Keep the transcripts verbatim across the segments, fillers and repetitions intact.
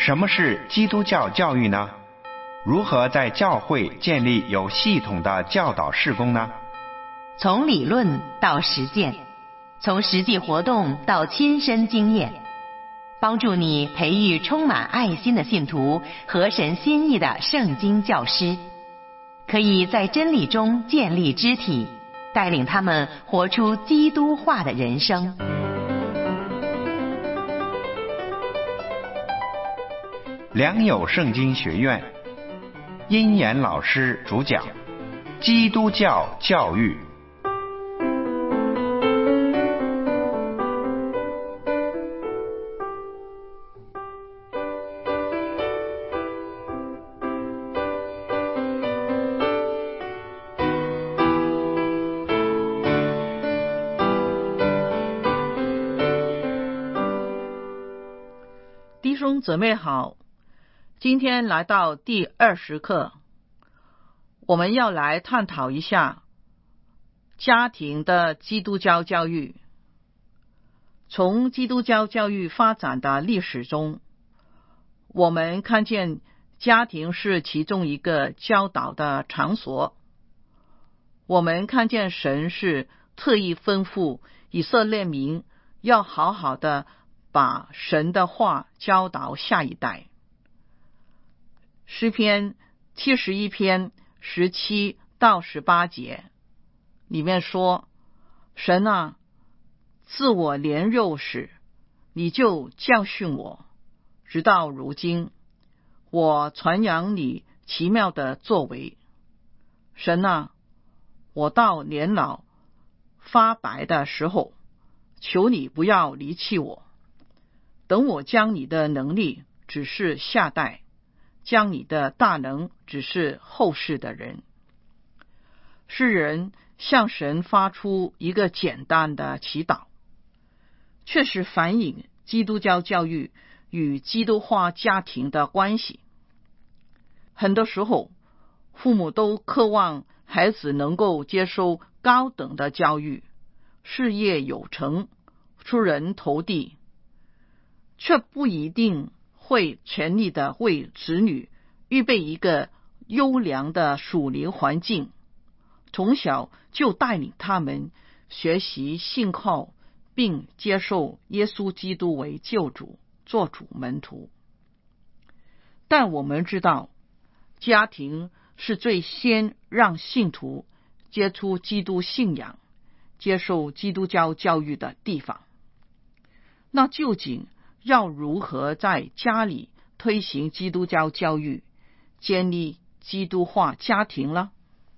什么是基督教教育呢？如何在教会建立有系统的教导事工呢？ 从理论到实践，从实际活动到亲身经验，帮助你培育充满爱心的信徒和神心意的圣经教师，可以在真理中建立肢体，带领他们活出基督化的人生。 良友圣经学院殷言老师主讲基督教教育。 弟兄姊妹好，今天来到第二十课，我们要来探讨一下家庭的基督教教育。从基督教教育发展的历史中，我们看见家庭是其中一个教导的场所。我们看见神是特意吩咐以色列民要好好的把神的话教导下一代。诗篇七十一篇十七到十八节里面说，神啊，自我连肉时，你就教训我，直到如今，我传扬你奇妙的作为。神啊，我到年老发白的时候，求你不要离弃我，等我将你的能力指示下代，将你的大能指示后世的人。诗人向神发出一个简单的祈祷，确实反映基督教教育与基督化家庭的关系。很多时候，父母都渴望孩子能够接受高等的教育，事业有成，出人头地，却不一定会全力的为子女预备一个优良的属灵环境，从小就带领他们学习信靠并接受耶稣基督为救主，做主门徒。但我们知道，家庭是最先让信徒接触基督信仰，接受基督教教育的地方。那究竟要如何在家里推行基督教教育，建立基督化家庭呢？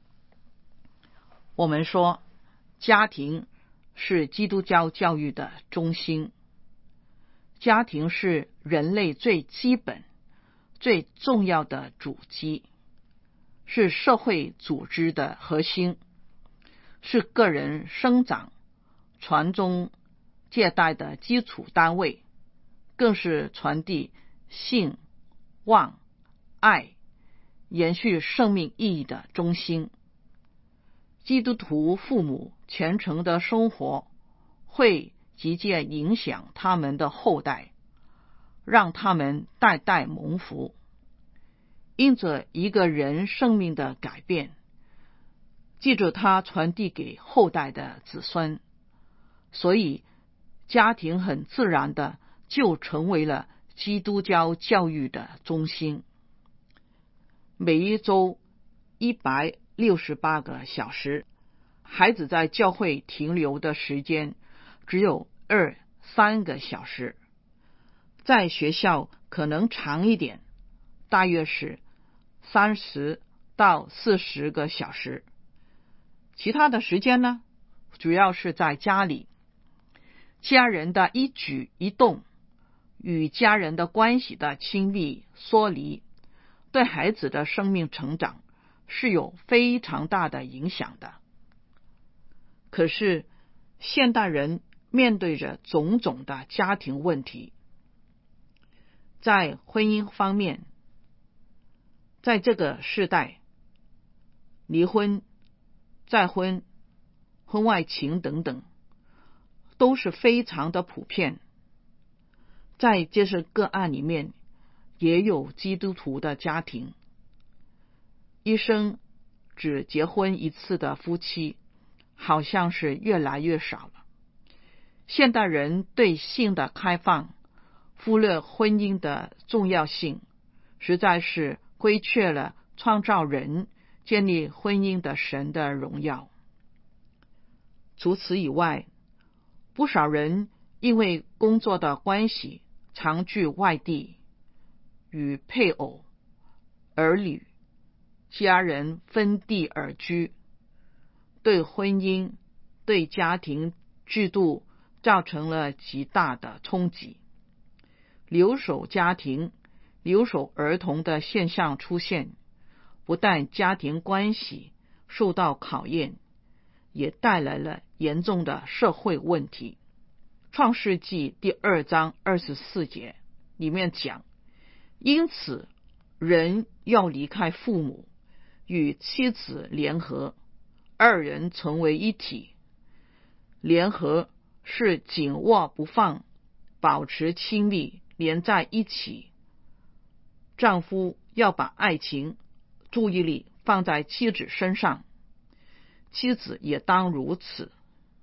我们说，家庭是基督教教育的中心。家庭是人类最基本、最重要的主基，是社会组织的核心，是个人生长、传宗接代的基础单位，更是传递信、望、爱、延续生命意义的中心。基督徒父母虔诚的生活会直接影响他们的后代，让他们代代蒙福。因着一个人生命的改变，记着他传递给后代的子孙，所以家庭很自然的就成为了基督教教育的中心。每一周一百六十八个小时，孩子在教会停留的时间只有二三个小时，在学校可能长一点，大约是三十到四十个小时。其他的时间呢，主要是在家里，家人的一举一动与家人的关系的亲密疏离，对孩子的生命成长是有非常大的影响的。可是现代人面对着种种的家庭问题，在婚姻方面，在这个时代，离婚、再婚、婚外情等等都是非常的普遍。在这些个案里面， 也有基督徒的家庭，一生只结婚一次的夫妻好像是越来越少了。现代人对性的开放，忽略婚姻的重要性，实在是亏缺了创造人、建立婚姻的神的荣耀。除此以外，不少人因为工作的关系常居外地，与配偶、儿女、家人分地而居，对婚姻、对家庭制度造成了极大的冲击。留守家庭、留守儿童的现象出现，不但家庭关系受到考验，也带来了严重的社会问题。创世纪第二章二十四节里面讲，因此人要离开父母，与妻子联合，二人成为一体。联合是紧握不放，保持亲密，连在一起。丈夫要把爱情、注意力放在妻子身上，妻子也当如此。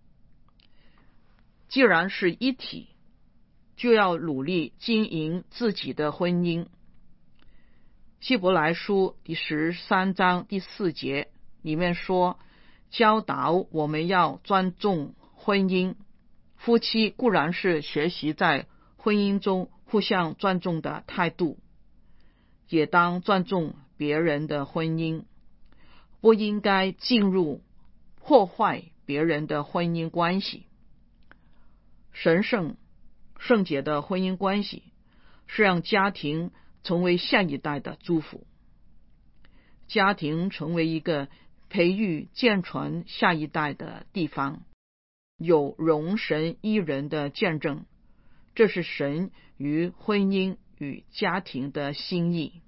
既然是一体，就要努力经营自己的婚姻。希伯来书第十三章第四节里面说，教导我们要尊重婚姻，夫妻固然是学习在婚姻中互相尊重的态度，也当尊重别人的婚姻，不应该进入破坏别人的婚姻关系。神圣圣洁的婚姻关系是让家庭成为下一代的祝福，家庭成为一个培育健全下一代的地方，有容神一人的见证，这是神于婚姻与家庭的心意。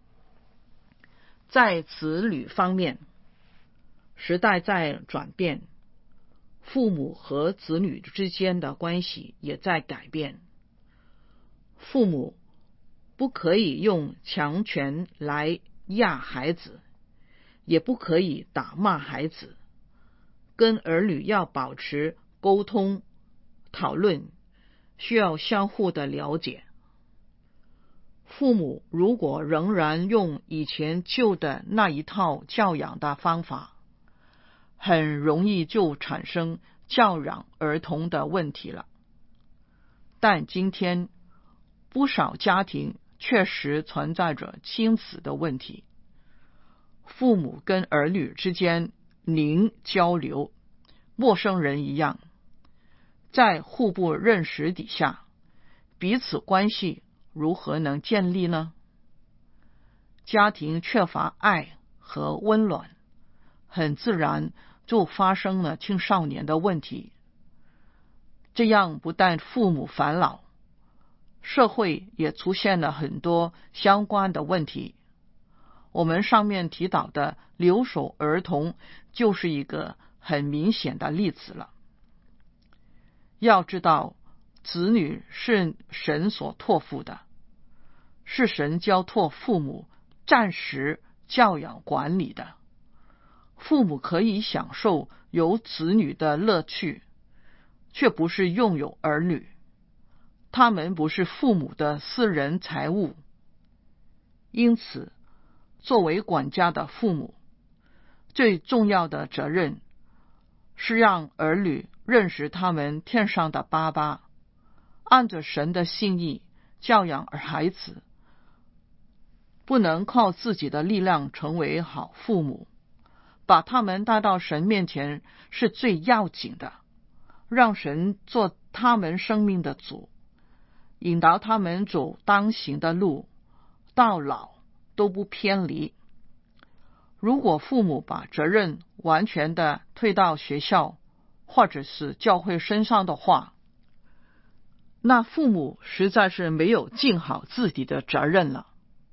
在子女方面，时代在转变，父母和子女之间的关系也在改变。父母不可以用强权来压孩子，也不可以打骂孩子，跟儿女要保持沟通讨论，需要相互的了解。父母如果仍然用以前旧的那一套教养的方法，很容易就产生教养儿童的问题了。但今天不少家庭确实存在着亲子的问题，父母跟儿女之间零交流，陌生人一样，在互不认识底下，彼此关系如何能建立呢？家庭缺乏爱和温暖，很自然就发生了青少年的问题。这样不但父母烦恼，社会也出现了很多相关的问题。我们上面提到的留守儿童就是一个很明显的例子了。要知道，子女是神所托付的，是神交托父母暂时教养管理的。父母可以享受有子女的乐趣，却不是拥有儿女。他们不是父母的私人财物。因此，作为管家的父母，最重要的责任是让儿女认识他们天上的爸爸，按着神的心意教养孩子。不能靠自己的力量成为好父母，把他们带到神面前是最要紧的，让神做他们生命的主，引导他们走当行的路，到老都不偏离。如果父母把责任完全的推到学校或者是教会身上的话，那父母实在是没有尽好自己的责任了。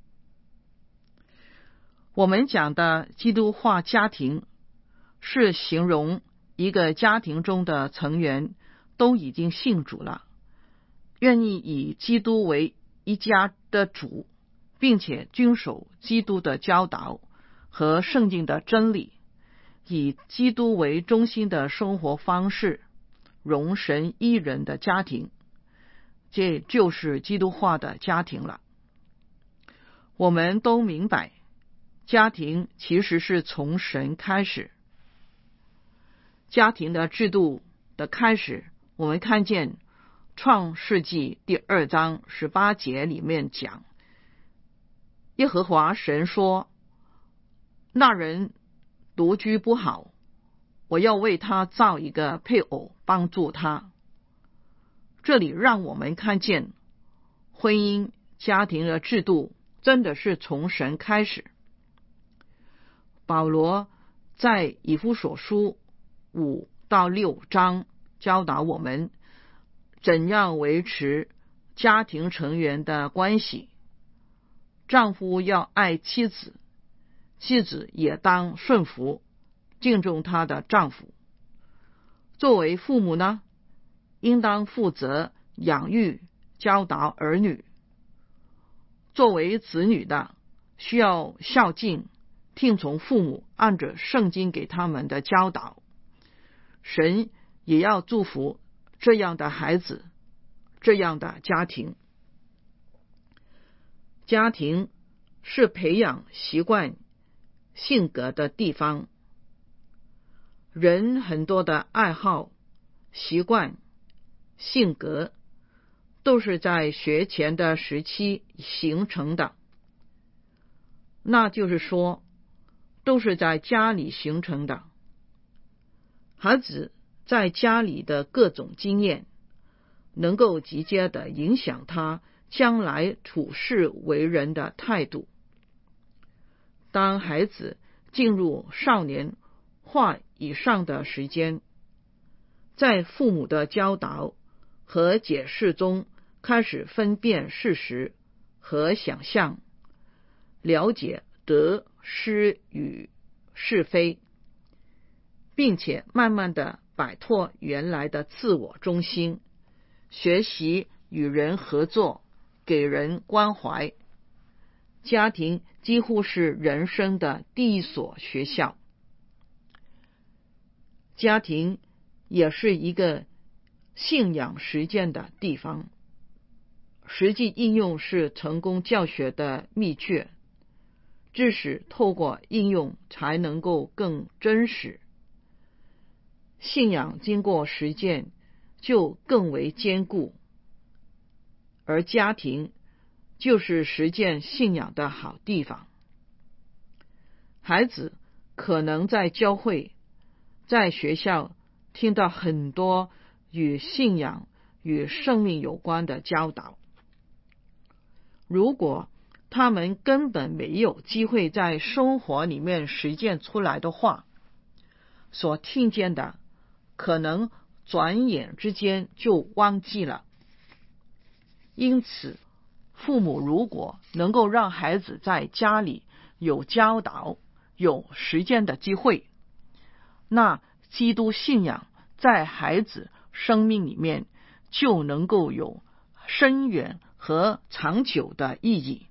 我们讲的基督化家庭是形容一个家庭中的成员都已经信主了，愿意以基督为一家的主， 并且遵守基督的教导和圣经的真理，以基督为中心的生活方式，容神一人的家庭，这就是基督化的家庭了。我们都明白，家庭其实是从神开始。家庭的制度的开始，我们看见创世纪第二章十八节里面讲，耶和华神说，那人独居不好，我要为他造一个配偶帮助他。这里让我们看见婚姻家庭的制度真的是从神开始。保罗在以弗所书五到六章教导我们怎样维持家庭成员的关系。丈夫要爱妻子，妻子也当顺服敬重她的丈夫。作为父母呢，应当负责养育教导儿女。作为子女的，需要孝敬听从父母按着圣经给他们的教导。神也要祝福这样的孩子，这样的家庭。家庭是培养习惯性格的地方。人很多的爱好、习惯、性格都是在学前的时期形成的，那就是说都是在家里形成的。孩子在家里的各种经验能够直接的影响他将来处事为人的态度。当孩子进入少年化以上的时间，在父母的教导和解释中开始分辨事实和想象，了解得失与是非，并且慢慢的摆脱原来的自我中心，学习与人合作，给人关怀。家庭几乎是人生的第一所学校。家庭也是一个信仰实践的地方，实际应用是成功教学的秘诀，知识透过应用才能够更真实。信仰经过实践就更为坚固，而家庭就是实践信仰的好地方。孩子可能在教会、在学校听到很多与信仰与生命有关的教导，如果他们根本没有机会在生活里面实践出来的话，所听见的可能转眼之间就忘记了。因此，父母如果能够让孩子在家里有教导、有实践的机会，那基督信仰在孩子生命里面就能够有深远和长久的意义。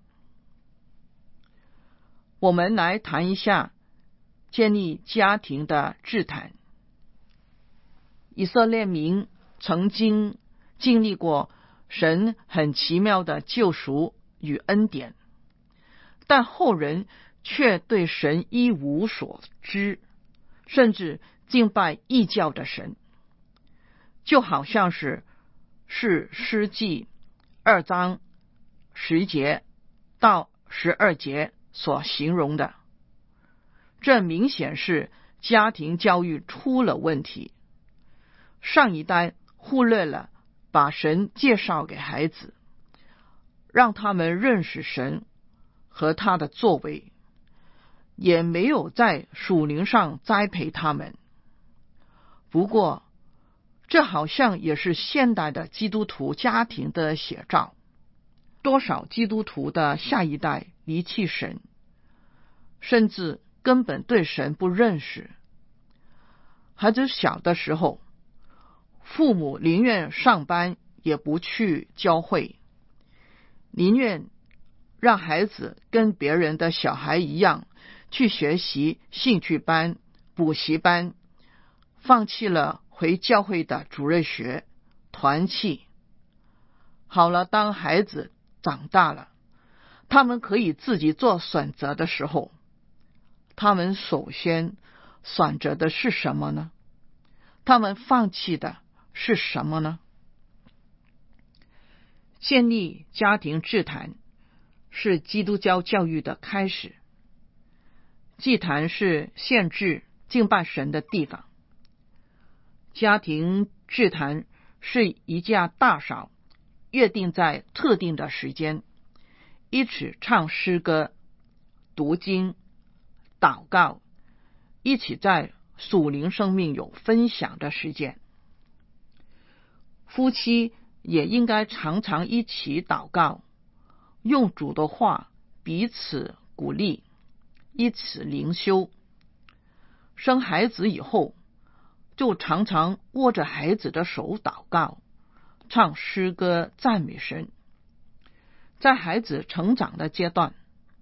我们来谈一下建立家庭的祭坛。以色列民曾经经历过神很奇妙的救赎与恩典，但后人却对神一无所知，甚至敬拜异教的神，就好像是士师记二章十节到十二节所形容的。这明显是家庭教育出了问题，上一代忽略了把神介绍给孩子，让他们认识神和他的作为，也没有在属灵上栽培他们。不过，这好像也是现代的基督徒家庭的写照。多少基督徒的下一代离弃神，甚至根本对神不认识。孩子小的时候，父母宁愿上班也不去教会，宁愿让孩子跟别人的小孩一样去学习兴趣班、补习班，放弃了回教会的主日学、团契。好了，当孩子长大了，他们可以自己做选择的时候，他们首先选择的是什么呢？他们放弃的是什么呢？建立家庭祭坛是基督教教育的开始。祭坛是献祭敬拜神的地方。家庭祭坛是一家大小约定在特定的时间，一起唱诗歌、读经、祷告，一起在属灵生命有分享的时间。夫妻也应该常常一起祷告，用主的话彼此鼓励，一起灵修。生孩子以后，就常常握着孩子的手祷告，唱诗歌赞美神。在孩子成长的阶段，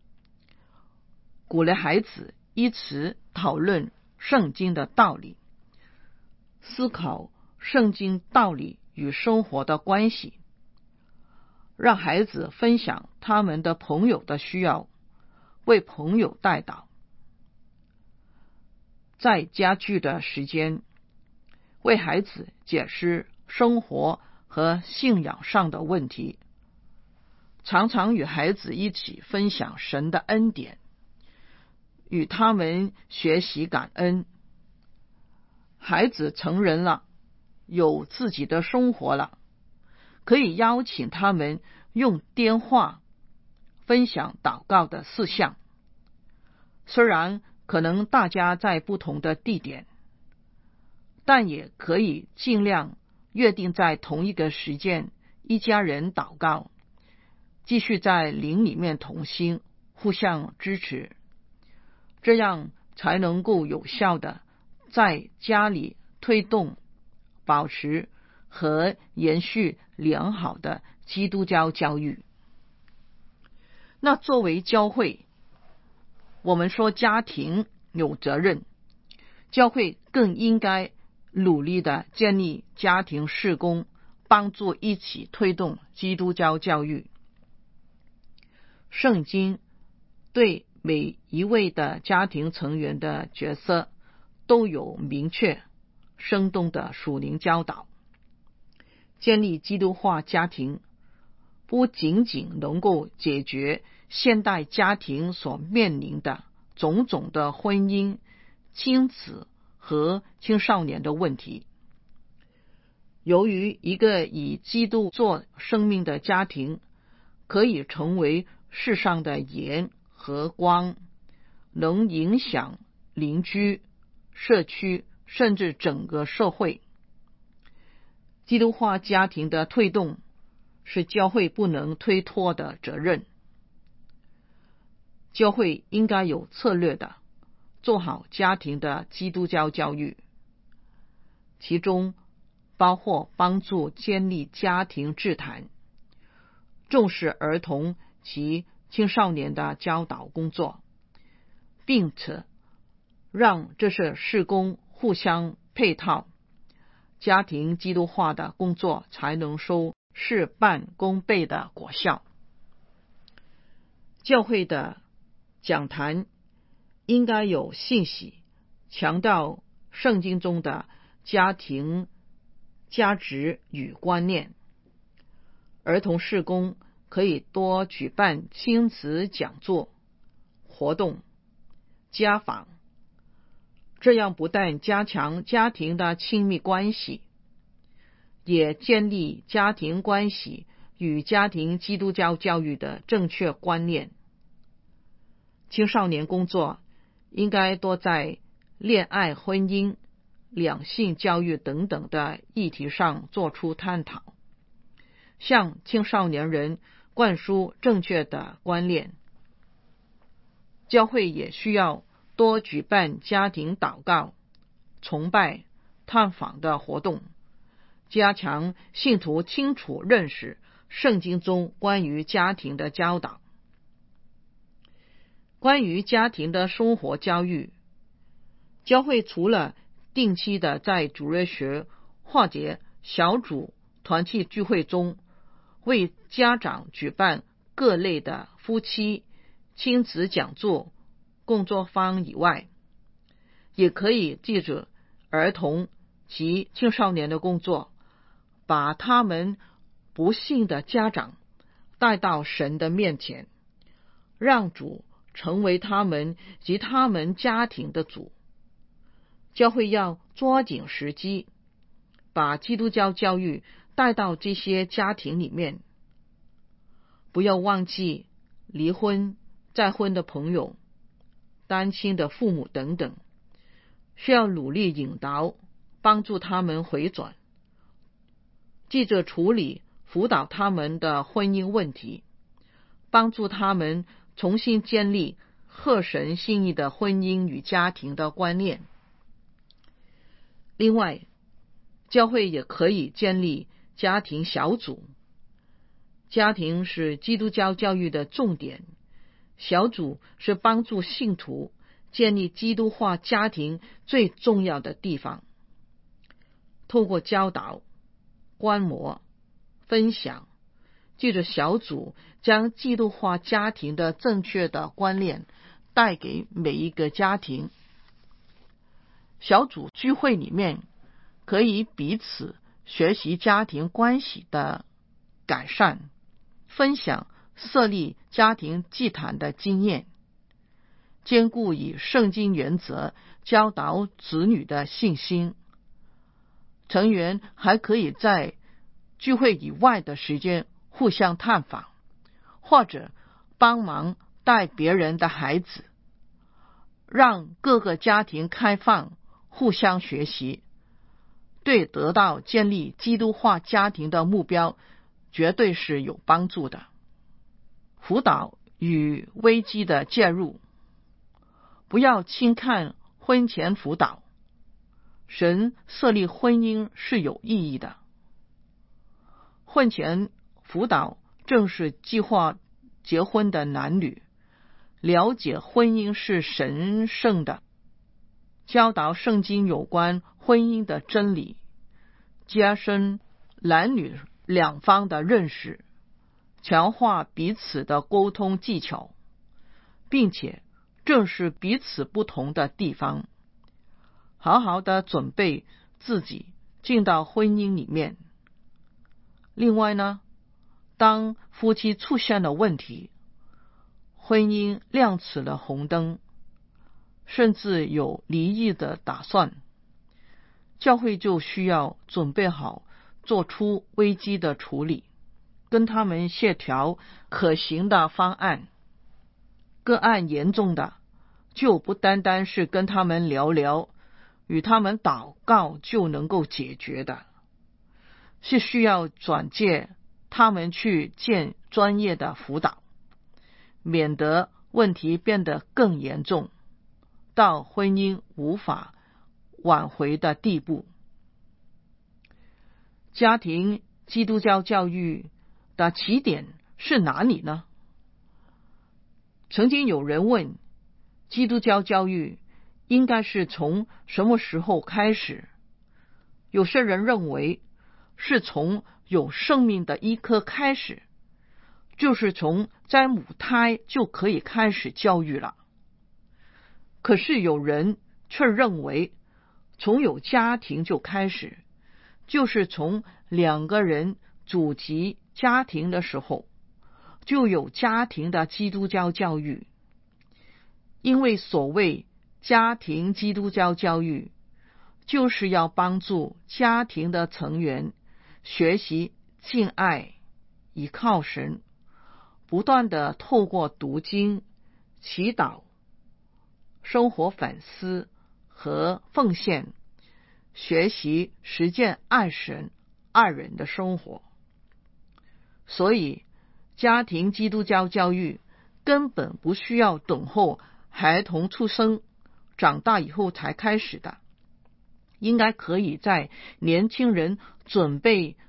鼓励孩子一起讨论圣经的道理，思考圣经道理与生活的关系，让孩子分享他们的朋友的需要，为朋友代祷。在家聚的时间，为孩子解释生活和信仰上的问题，常常与孩子一起分享神的恩典，与他们学习感恩。孩子成人了，有自己的生活了，可以邀请他们用电话分享祷告的事项。虽然可能大家在不同的地点，但也可以尽量约定在同一个时间，一家人祷告，继续在灵里面同心，互相支持，这样才能够有效的在家里推动、保持和延续良好的基督教教育。那作为教会，我们说家庭有责任，教会更应该努力的建立家庭事工，帮助一起推动基督教教育。圣经对每一位的家庭成员的角色都有明确生动的属灵教导。建立基督化家庭不仅仅能够解决现代家庭所面临的种种的婚姻、亲子和青少年的问题。由于一个以基督做生命的家庭可以成为世上的盐和光，能影响邻居、社区甚至整个社会。基督化家庭的推动是教会不能推脱的责任。教会应该有策略的做好家庭的基督教教育，其中包括帮助建立家庭祭坛，重视儿童及青少年的教导工作，并且让这些事工互相配套，家庭基督化的工作才能收事半功倍的果效。教会的讲坛应该有信息，强调圣经中的家庭价值与观念。儿童事工可以多举办亲子讲座、活动、家访，这样不但加强家庭的亲密关系，也建立家庭关系与家庭基督教教育的正确观念。青少年工作应该多在恋爱、婚姻、两性教育等等的议题上做出探讨，向青少年人灌输正确的观念。教会也需要多举办家庭祷告、崇拜、探访的活动，加强信徒清楚认识圣经中关于家庭的教导。 关于家庭的生活教育，教会除了定期的在主日学或者小组团契聚会中为家长举办各类的夫妻亲子讲座工作坊以外，也可以借着儿童及青少年的工作，把他们不幸的家长带到神的面前，让主成为他们及他们家庭的主。教会要抓紧时机，把基督教教育带到这些家庭里面，不要忘记离婚、再婚的朋友、单亲的父母等等，需要努力引导，帮助他们回转，记着处理辅导他们的婚姻问题，帮助他们重新建立合神心意的婚姻与家庭的观念。另外，教会也可以建立家庭小组。家庭是基督教教育的重点，小组是帮助信徒建立基督化家庭最重要的地方。透过教导、观摩、分享，借着小组将基督化家庭的正确的观念带给每一个家庭。小组聚会里面可以彼此学习家庭关系的改善，分享设立家庭祭坛的经验，兼顾以圣经原则教导子女的信心。成员还可以在聚会以外的时间互相探访，或者帮忙带别人的孩子，让各个家庭开放，互相学习，对得到建立基督化家庭的目标绝对是有帮助的。辅导与危机的介入，不要轻看婚前辅导，神设立婚姻是有意义的。婚前辅导正是计划结婚的男女了解婚姻是神圣的，教导圣经有关婚姻的真理，加深男女两方的认识，强化彼此的沟通技巧，并且正视彼此不同的地方，好好的准备自己进到婚姻里面。另外呢，当夫妻出现了问题，婚姻亮起了红灯，甚至有离异的打算，教会就需要准备好做出危机的处理，跟他们协调可行的方案。个案严重的，就不单单是跟他们聊聊，与他们祷告就能够解决的，是需要转介他们去见专业的辅导，免得问题变得更严重，到婚姻无法挽回的地步。家庭基督教教育的起点是哪里呢？曾经有人问，基督教教育应该是从什么时候开始？有些人认为是从有生命的一刻开始，就是从在母胎就可以开始教育了。可是有人却认为从有家庭就开始，就是从两个人组集家庭的时候就有家庭的基督教教育。因为所谓家庭基督教教育，就是要帮助家庭的成员学习敬爱、倚靠神，不断的透过读经、祈祷、生活反思和奉献，学习实践爱神、爱人的生活。所以家庭基督教教育根本不需要等候孩童出生长大以后才开始的，应该可以在年轻人准备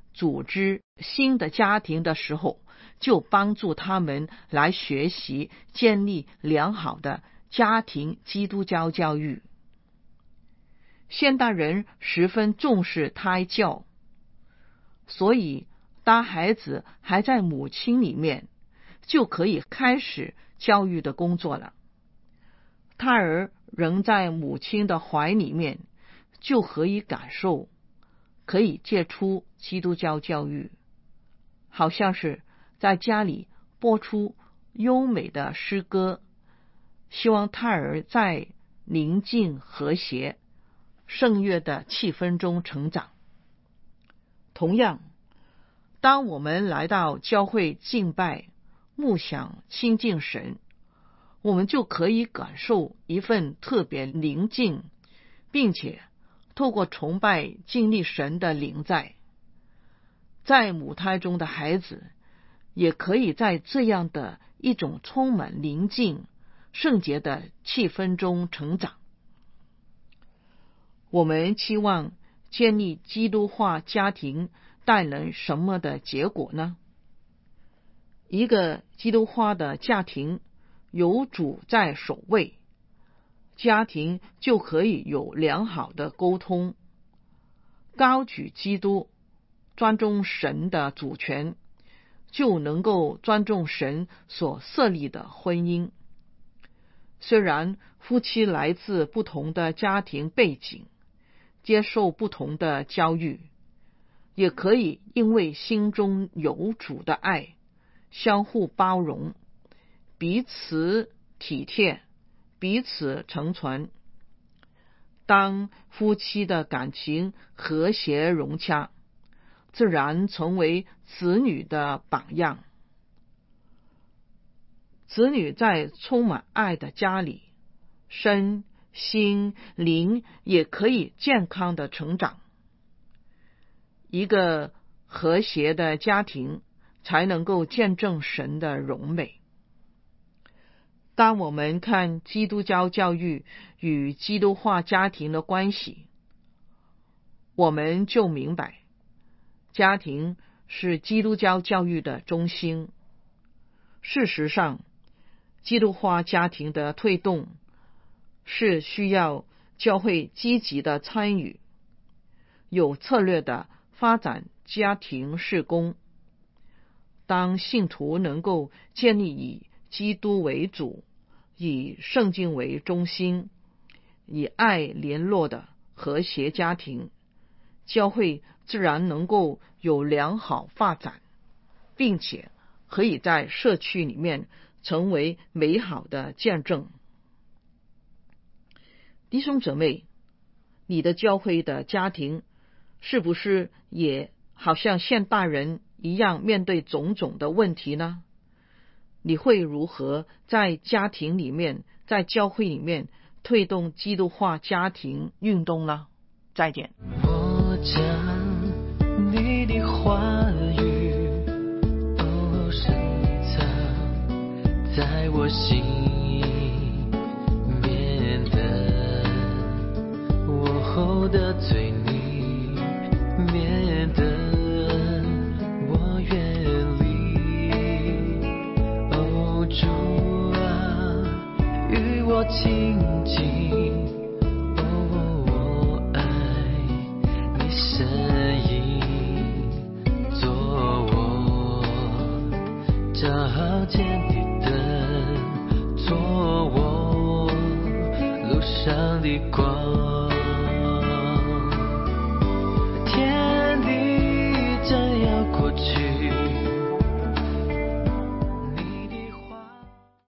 组织新的家庭的时候，就帮助他们来学习建立良好的家庭基督教教育。现代人十分重视胎教，所以当孩子还在母亲里面，就可以开始教育的工作了。胎儿仍在母亲的怀里面，就可以感受，可以接触基督教教育，好像是在家里播出优美的诗歌，希望胎儿在宁静和谐圣乐的气氛中成长。同样，当我们来到教会敬拜、默想、亲近神，我们就可以感受一份特别宁静，并且透过崇拜经历神的灵在。在母胎中的孩子也可以在这样的一种充满宁静、圣洁的气氛中成长。我们期望建立基督化家庭带来什么的结果呢？一个基督化的家庭有主在首位，家庭就可以有良好的沟通，高举基督，尊重神的主权，就能够尊重神所设立的婚姻。虽然夫妻来自不同的家庭背景，接受不同的教育，也可以因为心中有主的爱，相互包容，彼此体贴，彼此成全。当夫妻的感情和谐融洽，自然成为子女的榜样。子女在充满爱的家里，身心灵也可以健康的成长。一个和谐的家庭才能够见证神的荣美。当我们看基督教教育与基督化家庭的关系，我们就明白，家庭是基督教教育的中心。事实上，基督化家庭的推动是需要教会积极的参与，有策略的发展家庭事工。当信徒能够建立以基督为主，以圣经为中心，以爱联络的和谐家庭，教会自然能够有良好发展，并且可以在社区里面成为美好的见证。弟兄姊妹，你的教会的家庭是不是也好像现代人一样面对种种的问题呢？你会如何在家庭里面，在教会里面推动基督化家庭运动呢？再见。 我将你的话语都深藏在我心面的，我后的罪你免得我远离。哦，主啊，与我亲近，哦，我爱你声音，做我照见的灯，做我路上的光。